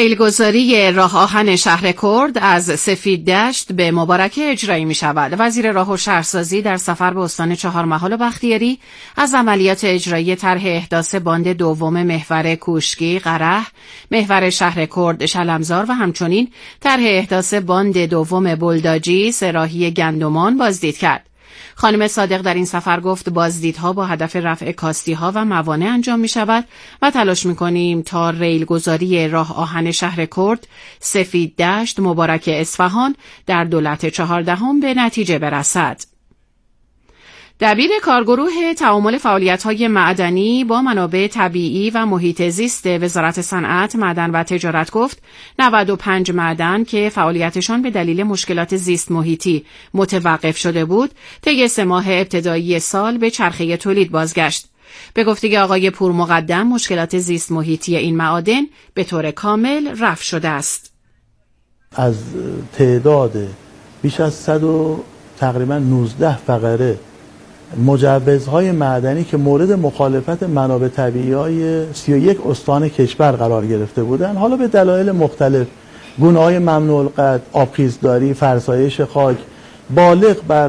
ریلگذاری راه آهن شهر کرد از سفید دشت به مبارکه اجرایی می شود. وزیر راه و شهرسازی در سفر به استان چهارمحال و بختیاری از عملیات اجرایی طرح احداث باند دوم محور کوشکی قره، محور شهر کرد شلمزار و همچنین طرح احداث باند دوم بلداجی سراحی گندمان بازدید کرد. خانم صادق در این سفر گفت بازدیدها با هدف رفع کاستی‌ها و موانع انجام می شود و تلاش می کنیم تا ریلگذاری راه آهن شهر کرد، سفید دشت، مبارک اصفهان در دولت 14 به نتیجه برسد. دبیر کارگروه تعامل فعالیت‌های معدنی با منابع طبیعی و محیط زیست وزارت صنعت، معدن و تجارت گفت 95 معدن که فعالیتشان به دلیل مشکلات زیست محیطی متوقف شده بود، طی 3 ماه ابتدایی سال به چرخه تولید بازگشت. به گفته آقای پورمقدم مشکلات زیست محیطی این معادن به طور کامل رفع شده است. از تعداد بیش از تقریبا 19 فقره مجوزهای معدنی که مورد مخالفت منابع طبیعی‌های 31 استان کشور قرار گرفته بودند، حالا به دلایل مختلف، گونه‌های ممنوع القطع، آبخیزداری، فرسایش خاک، بالغ بر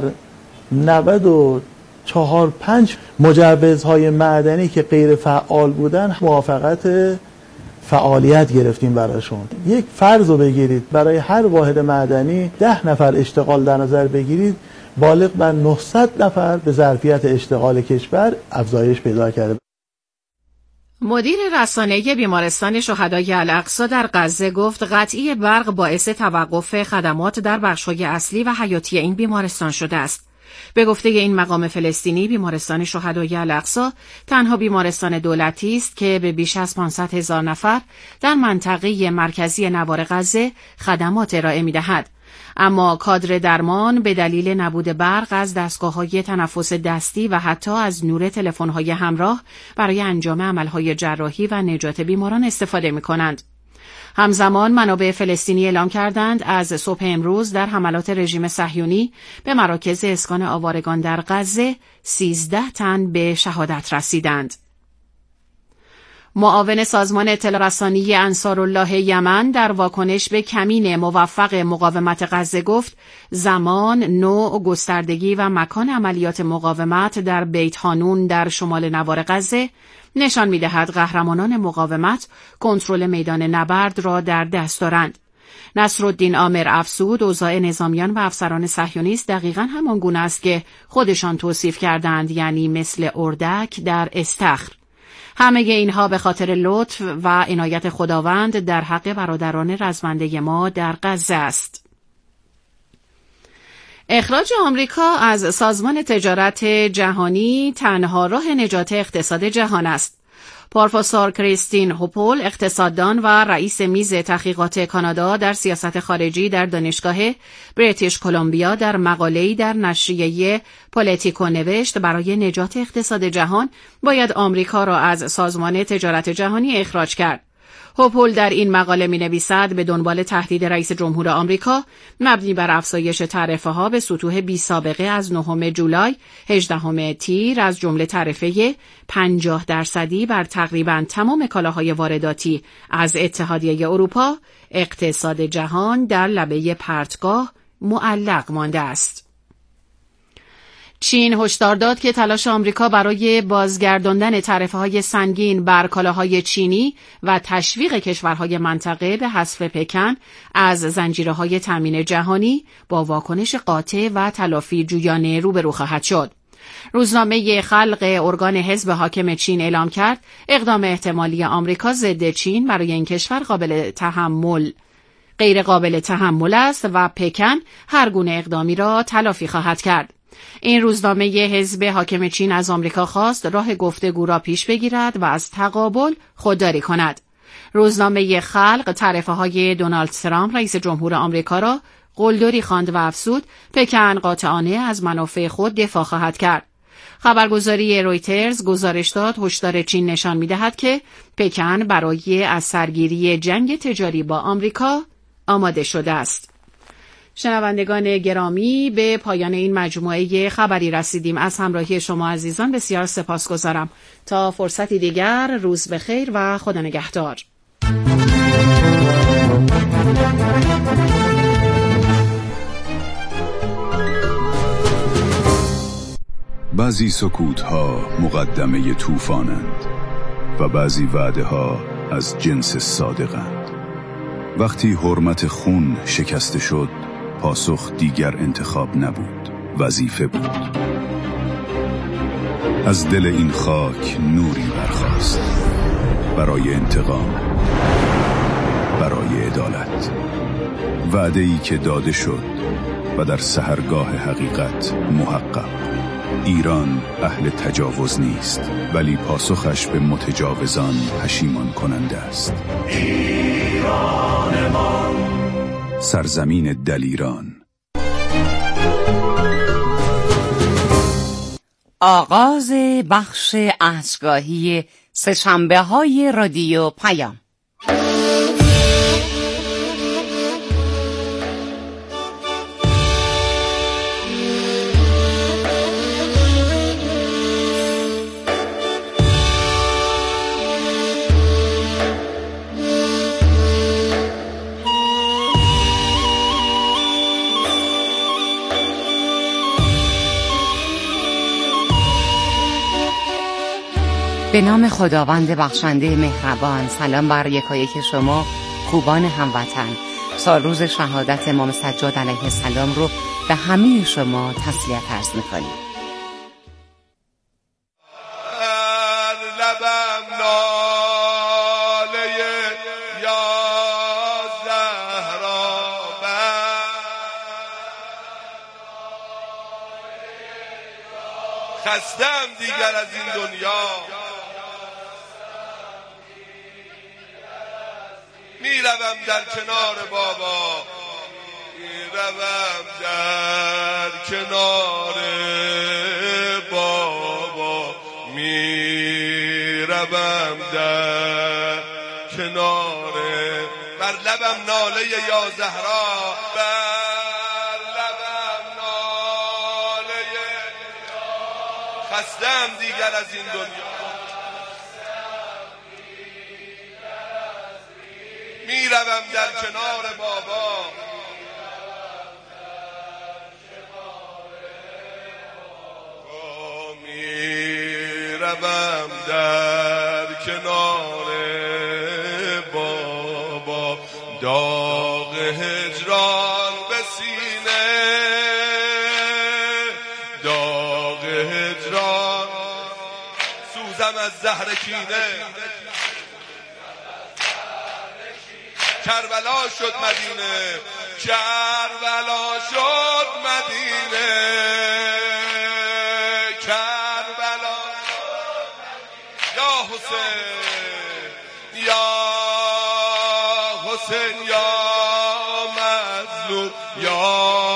94.5 مجوزهای معدنی که غیر فعال بودند موافقت فعالیت گرفتیم براشون. یک فرض رو بگیرید، برای هر واحد معدنی 10 نفر اشتغال در نظر بگیرید، بالغ بر 900 نفر به ظرفیت اشتغال کشور افزایش پیدا کرده. مدیر رسانه‌ای بیمارستان شهدای الاقصی در غزه گفت قطعی برق باعث توقف خدمات در بخش‌های اصلی و حیاتی این بیمارستان شده است. به گفته این مقام فلسطینی، بیمارستان شهدای الاقصی تنها بیمارستان دولتی است که به بیش از 500,000 نفر در منطقه مرکزی نوار غزه خدمات ارائه می‌دهد. اما کادر درمان به دلیل نبود برق از دستگاه‌های تنفس دستی و حتی از نور تلفن‌های همراه برای انجام عمل‌های جراحی و نجات بیماران استفاده می‌کنند. همزمان منابع فلسطینی اعلام کردند از صبح امروز در حملات رژیم صهیونی به مراکز اسکان آوارگان در غزه 13 تن به شهادت رسیدند. معاون سازمان اطلاع رسانی انصارالله یمن در واکنش به کمین موفق مقاومت غزه گفت زمان، نوع، گستردگی و مکان عملیات مقاومت در بیت حانون در شمال نوار غزه نشان می‌دهد قهرمانان مقاومت کنترل میدان نبرد را در دست دارند. نصرالدین عامر افزود اوضاع نظامیان و افسران صهیونیست دقیقاً همان گونه است که خودشان توصیف کردند، یعنی مثل اردک در استخر. همه اینها به خاطر لطف و عنایت خداوند در حق برادران رزمنده ما در غزه است. اخراج آمریکا از سازمان تجارت جهانی تنها راه نجات اقتصاد جهان است. پروفسور کریستین هوپول، اقتصاددان و رئیس میز تحقیقات کانادا در سیاست خارجی در دانشگاه بریتیش کلمبیا در مقاله‌ای در نشریه پولیتیکو نوشت برای نجات اقتصاد جهان باید آمریکا را از سازمان تجارت جهانی اخراج کرد. هوپول در این مقاله می‌نویسد به دنبال تهدید رئیس جمهور آمریکا مبنی بر افزایش تعرفه‌ها به سطوح بی‌سابقه از 9 جولای 18 تیر از جمله تعرفه 50% بر تقریباً تمام کالاهای وارداتی از اتحادیه اروپا، اقتصاد جهان در لبه پرتگاه معلق مانده است. چین هشدار داد که تلاش آمریکا برای بازگرداندن تعرفه‌های سنگین بر کالاهای چینی و تشویق کشورهای منطقه به حذف پکن از زنجیره‌های تامین جهانی با واکنش قاطع و تلافی جویانه روبرو خواهد شد. روزنامه خلق ارگان حزب حاکم چین اعلام کرد اقدام احتمالی آمریکا ضد چین برای این کشور غیر قابل تحمل است و پکن هر گونه اقدامی را تلافی خواهد کرد. این روزنامه حزب حاکم چین از آمریکا خواست راه گفتگو را پیش بگیرد و از تقابل خودداری کند. روزنامه خلق تعرفه‌های دونالد ترامپ رئیس جمهور آمریکا را قلدری خواند و افزود پکن قاطعانه از منافع خود دفاع خواهد کرد. خبرگزاری رویترز گزارش داد هشدار چین نشان می‌دهد که پکن برای از سرگیری جنگ تجاری با آمریکا آماده شده است. شنوندگان گرامی، به پایان این مجموعه خبری رسیدیم. از همراهی شما عزیزان بسیار سپاسگزارم. تا فرصتی دیگر، روز بخیر و خدا نگهدار. بعضی سکوت‌ها مقدمه طوفانند و بعضی وعده‌ها از جنس صادقند. وقتی حرمت خون شکسته شد، پاسخ دیگر انتخاب نبود، وظیفه بود. از دل این خاک نوری برخاست برای انتقام، برای عدالت. وعده‌ای که داده شد و در سحرگاه حقیقت محقق. ایران اهل تجاوز نیست، ولی پاسخش به متجاوزان پشیمان کننده است. ایران ما، سرزمین دلیران. آغاز بخش عصرگاهی سه‌شنبه‌های رادیو پیام. به نام خداوند بخشنده مهربان. سلام بر یکایک شما خوبان هموطن. سال روز شهادت امام سجاد علیه السلام رو به همه شما تسلیت عرض می‌کنیم. لبم ناله یا زهرا، خستم دیگر از این دنیا، میروم در کنار بابا، میروم در کنار بابا، میروم در کنار. بر لبم ناله یا زهرا، بر لبم ناله، خستم دیگر از این دنیا، میروم در کنار بابا، میروم در کنار بابا. داغ هجران به سینه، داغ هجران، سوزم از زهر کینه. کربلا شد مدینه، کربلا شد مدینه، کربلا یا حسین، یا حسین، یا مظلوم، یا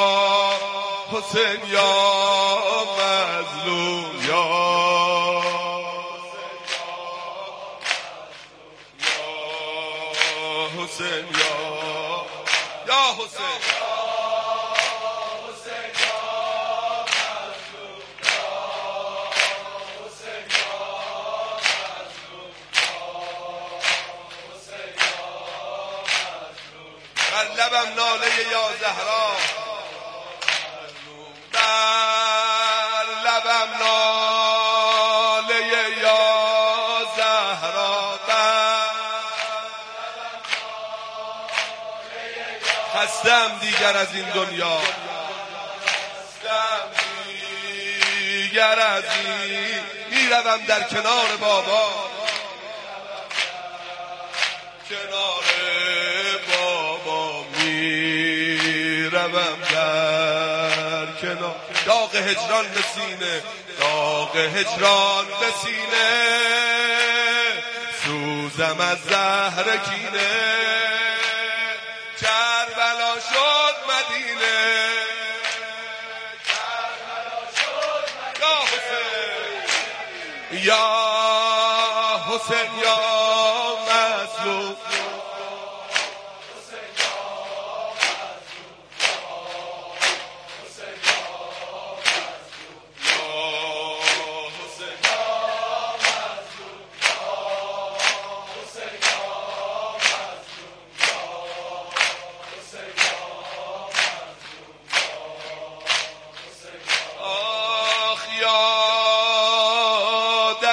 حسین، یا مظلوم، یا حسین، یا حسین، بر لبم ناله یا زهرا، بر لبم ناله یا زهرا، خستم دیگر از این دنیا، خستم دیگر از این. میروم در کنار بابا، کنار بابا، میروم در کنار. داغ هجران به سینه، داغ هجران به سینه، سوزم از زهر کینه. کربلا شد مدینه، کربلا شد مدینه، یا حسین، یا مظلوم،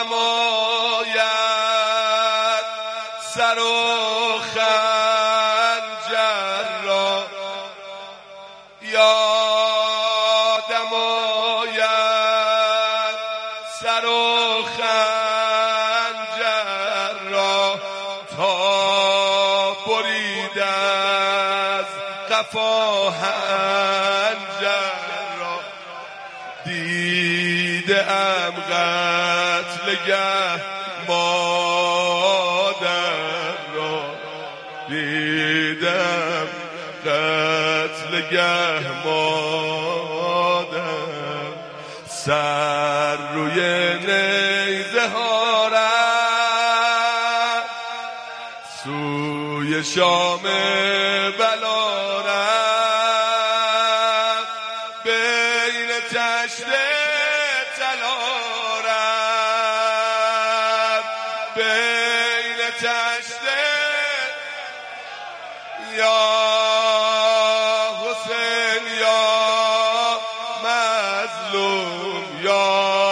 آید سر و خنجر را، یادم آید سر و خنجر را، تا برید از قفا هنجر را. دیدم قتلگه مادر را، دیدم قتلگه مادر، سر روی نیزه ها رفت سوی شام بلا رفت، بین تشت طلا رفت، بین تشت یا حسین یا مظلوم، یا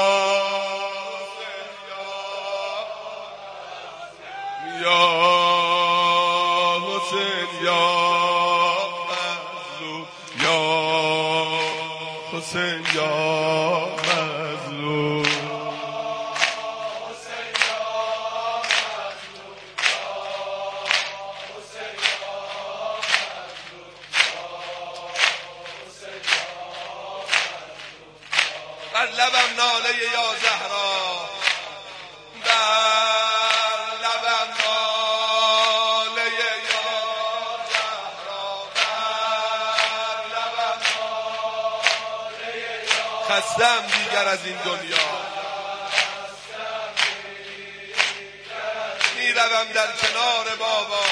حسین یا مظلوم، یا حسین یا مظلوم. بر لبم ناله یا زهرا، بر لبم ناله یا زهرا، بر لبم ناله یا خستم دیگر از این دنیا، میروم در کنار بابا،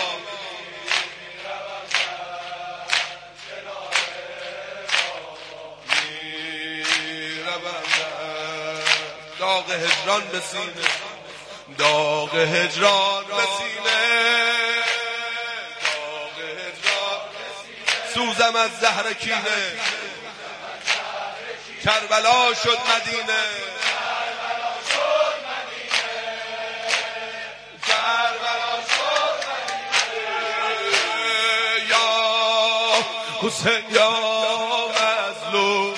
داغ هجران به سینه، داغ هجران به سینه، داغ هجران سوزم از زهر کینه، کربلا شد مدینه، کربلا شد مدینه، یا حسین یا مظلوم،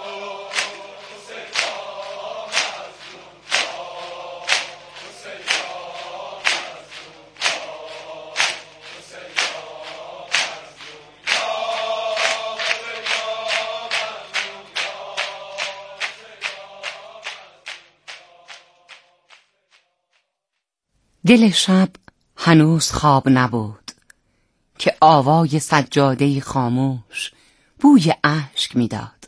دل شب هنوز خواب نبود که آوای سجاده خاموش بوی اشک میداد.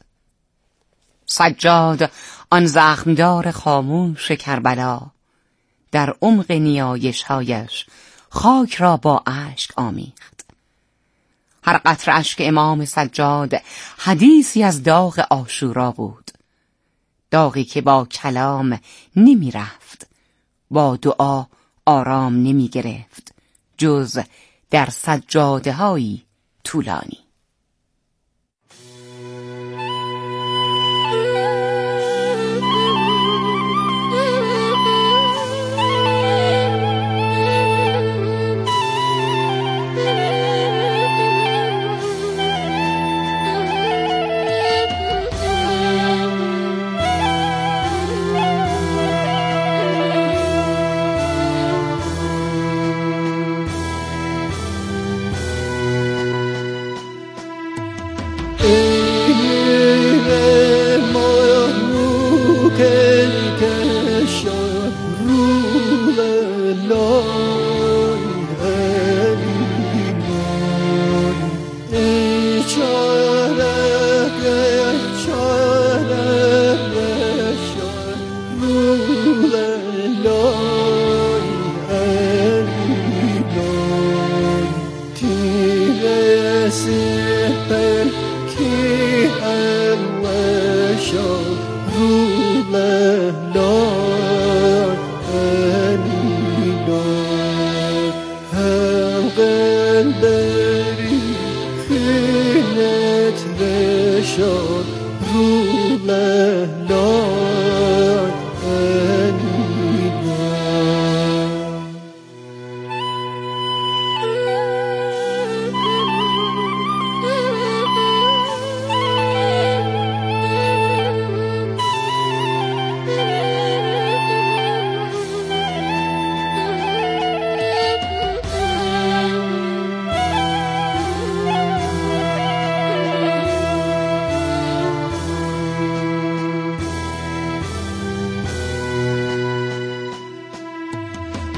سجاد آن زخمدار خاموش کربلا در عمق نیایش‌هایش خاک را با اشک آمیخت. هر قطره اشک امام سجاد حدیثی از داغ عاشورا بود، داغی که با کلام نمی رفت، با دعا آرام نمی گرفت جز در سجاده هایی طولانی.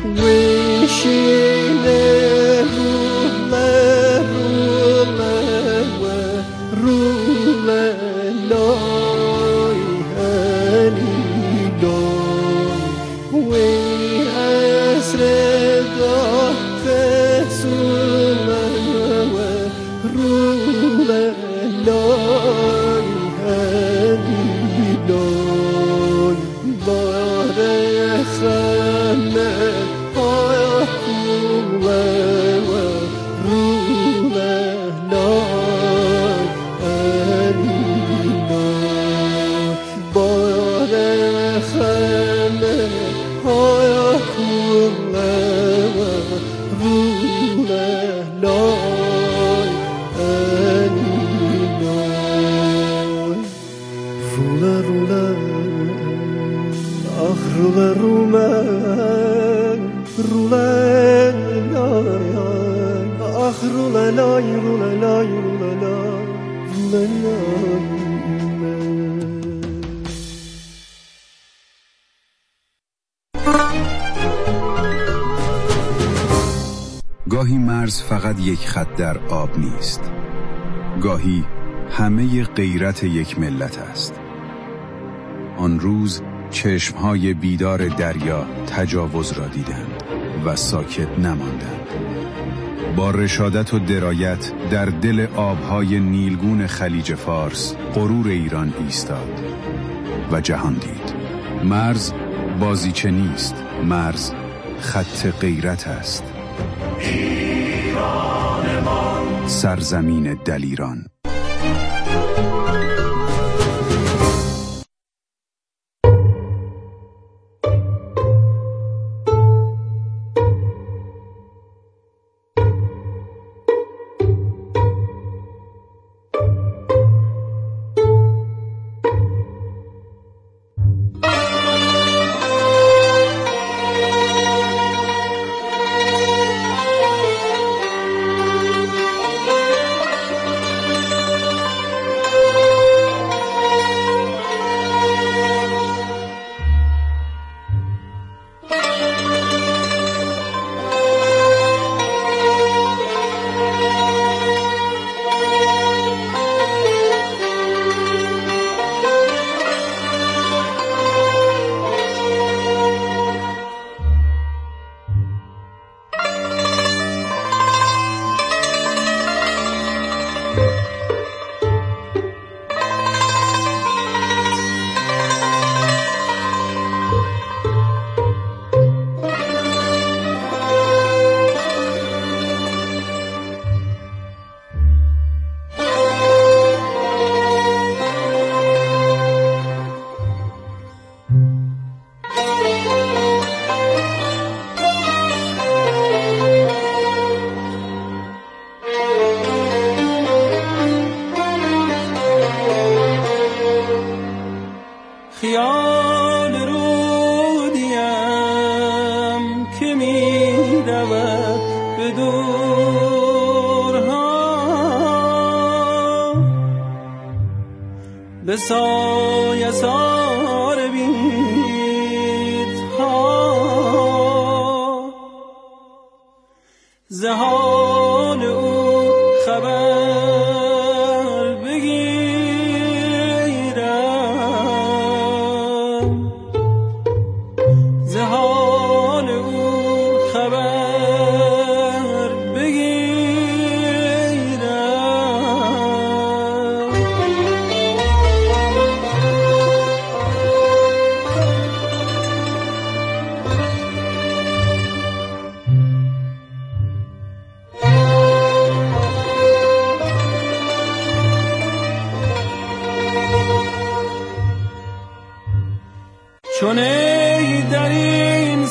گاهی مرز فقط یک خط در آب نیست. گاهی همه غیرت یک ملت است. آن روز چشمهای بیدار دریا تجاوز را دیدند و ساکت نماندند. با رشادت و درایت در دل آبهای نیلگون خلیج فارس غرور ایران ایستاد و جهان دید. مرز بازیچه نیست، مرز خط غیرت است. ایرانمان، سرزمین دلیران. به سایه سار بیدها ز حال او خبر بگیرم، ز حال او خبر بگیرم. چون ای در این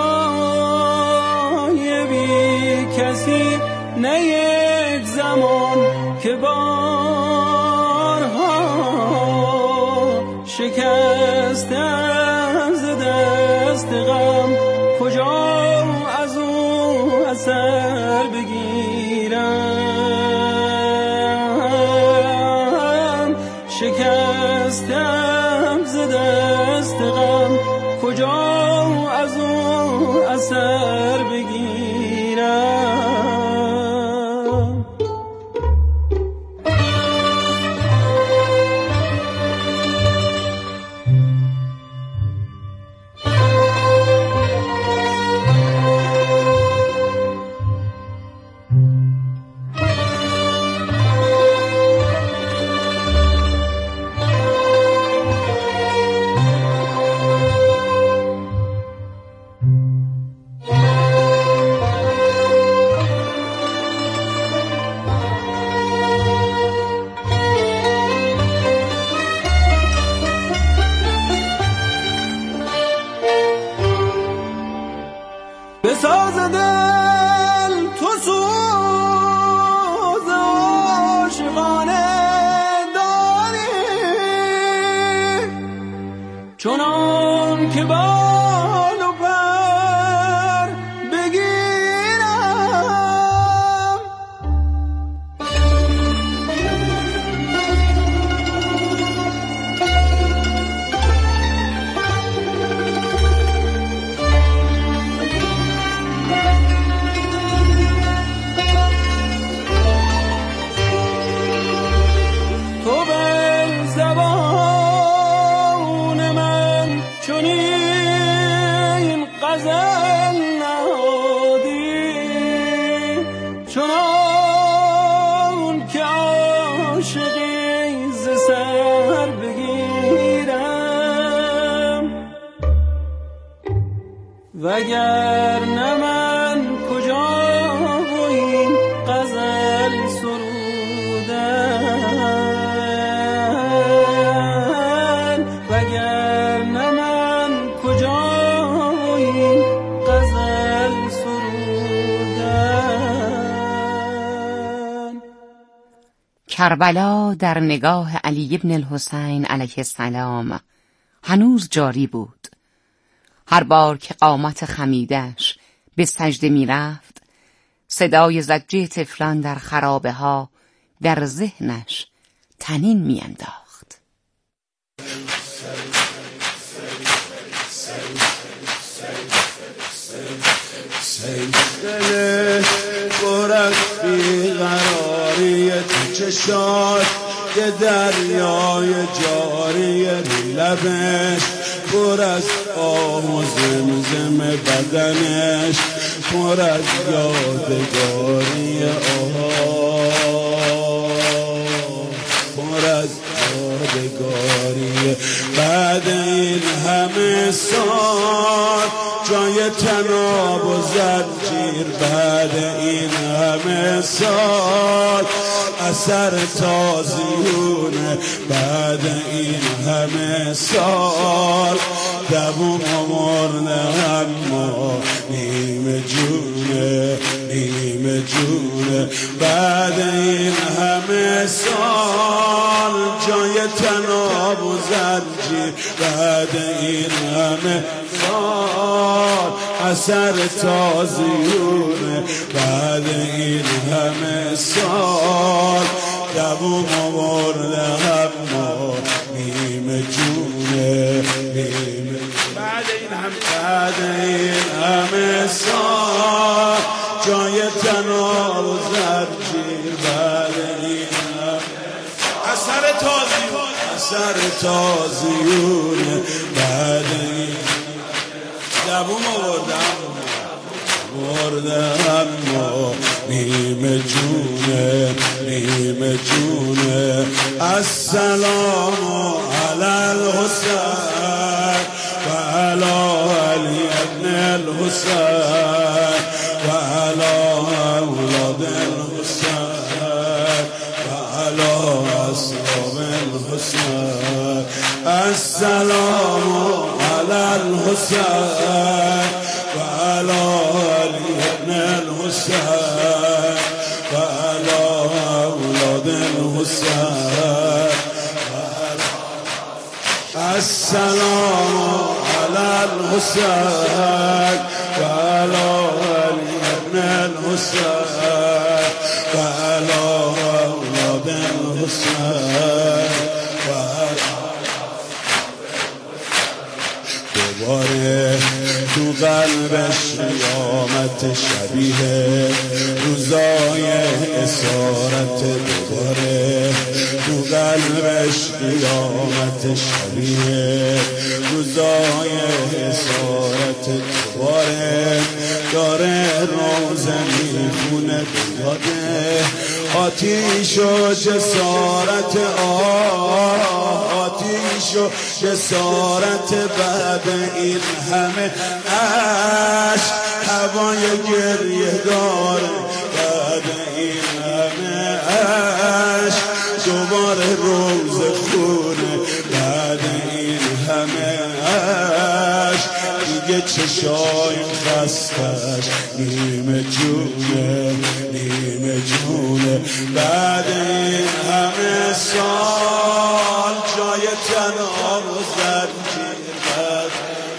سرای بی کسی نه یک زمان که بارها شکستم ز دست غم، کجا از او اثر بگیرم؟ شکستم ز دست غم، کجا از او اثر بگیرم. بساز دل تو سوز عاشقانه داری، چنان که بال و پر بگیرم. چنان که عاشقی ز سر بگیرم، وگرنه من کجا و این غزل سرودن، وگرنه من کجا و این غزل سرودن. کربلا در نگاه علی ابن الحسین علیه السلام هنوز جاری بود. هر بار که قامت خمیدش به سجده می رفت، صدای زجه طفلان در خرابه ها در ذهنش طنین می انداخت. دلش پر از بیقراری تو چشات، یه دریای جاری لبش پر از آه و زمزم بدنش پر از یادگاری پر از یادگاری. بعد این همه سال جای تناب و زنجیر، بعد این همه سال اثر تازیونه، بعد این همه سال دوم مرده اما نیم جونه نیم جونه. بعد این همه سال جای تناب و زنجیر، بعد این همه سال اثر تازیونه، بعد این همه سال دوم مرده اما نیم جونه نیم. بعد این همه سال جای تناب و زنجیر، بعد این اثر تازیونه، بعد این دوم مرده اما نیم جونه نیم جونه. السلام علی الحسین و علی علی ابن الحسین و علی اولاد الحسین و علی اصحاب الحسین. السلام علی الحسین و علی علی ابن الحسین و علی اولاد الحسین. السلام علی الحسین و علی علی ابن الحسین و علی اولاد الحسین. دوباره تو قلب قیامت شبیه روزای اسارت دوباره، تو قلبش قیامت شبیه روزای اسارت دوباره، داره روزه میخونه بیاده آتیش و جسارت، آتیش و جسارت بعد این همه عشق، هوای گریه داره بعد این همه عشق، دوباره روز خونه بعد این همه عشق، دیگه چشای خستش نیمه جونه نیمه جونه، بعد این همه سال جای تنها و زنجیر بعد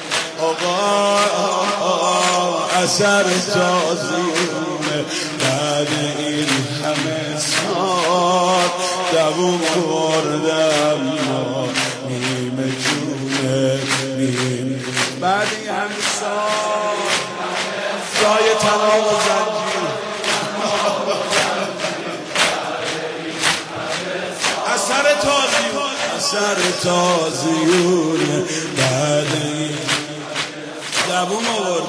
آقا اثر تازیونه، بعد این همه سال دووم خوردم ما نیمه جونه نیمه، بعد این همه سال جای تنها و زنجیر اثر تازیون اثر تازیون، بعد این دووم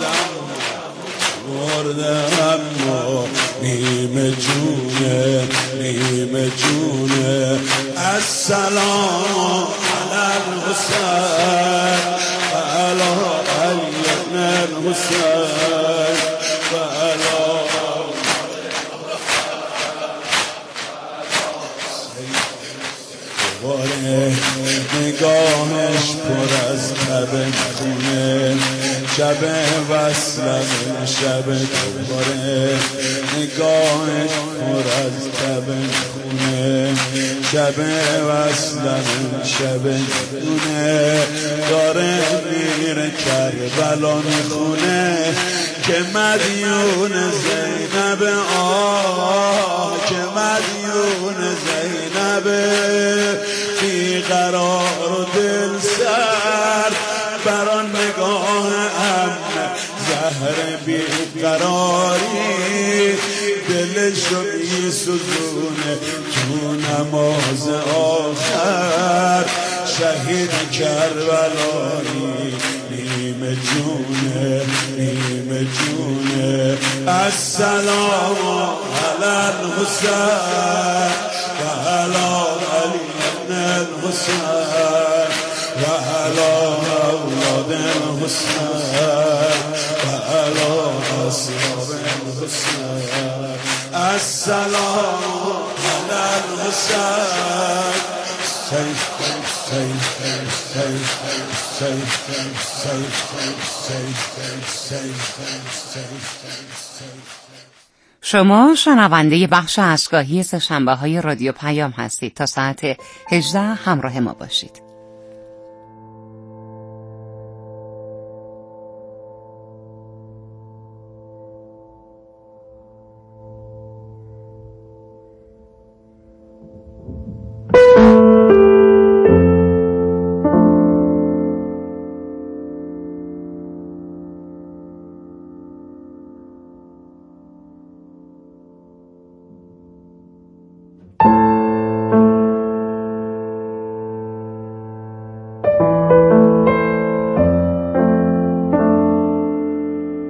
آوردم ما نیمه جونه نیمه جونه، السلام علی الحسین و علی ابن الحسین و علی نگاهش پر از تب خونه، شب وصلم شب دوباره، نگاهش پر از تب خونه، شب وصلم شب دونه، داره میره کربلا میخونه که مدیون زینب که مدیون زینب، بی قرار و دل سر بران نگاه زهر بی قراری، دلشو می سوزونه تو نماز آخر، شهید کربلایی نیمه جونه نیمه جونه، السلام علی الحسین و علی الحسین و علی اولاد الحسین و علی اصحاب الحسین، السلام علی الحسین. شما شنونده بخش عشقگاهی سه‌شنبه‌های رادیو پیام هستید. تا ساعت 18 همراه ما باشید.